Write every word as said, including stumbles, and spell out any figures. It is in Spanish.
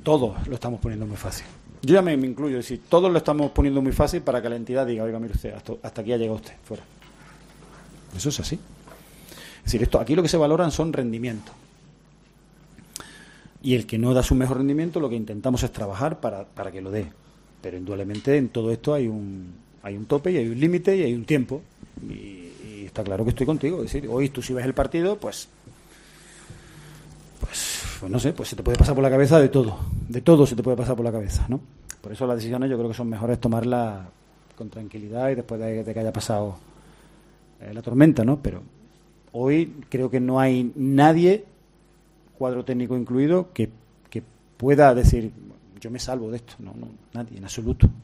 todos lo estamos poniendo muy fácil. Yo ya me, me incluyo, es decir, todos lo estamos poniendo muy fácil para que la entidad diga, oiga, mire usted, hasta, hasta aquí ha llegado usted, fuera. Eso es así. Es decir, esto, aquí lo que se valoran son rendimientos. Y el que no da su mejor rendimiento, lo que intentamos es trabajar para, para que lo dé. Pero indudablemente en todo esto hay un, hay un tope y hay un límite y hay un tiempo. Y, y está claro que estoy contigo. Es decir, hoy tú si ves el partido, pues, pues, pues no sé, pues se te puede pasar por la cabeza de todo. De todo se te puede pasar por la cabeza, ¿no? Por eso las decisiones yo creo que son mejores tomarlas con tranquilidad y después de, de que haya pasado eh, la tormenta, ¿no? Pero hoy creo que no hay nadie, cuadro técnico incluido, que, que pueda decir, yo me salvo de esto. No, no, nadie, en absoluto.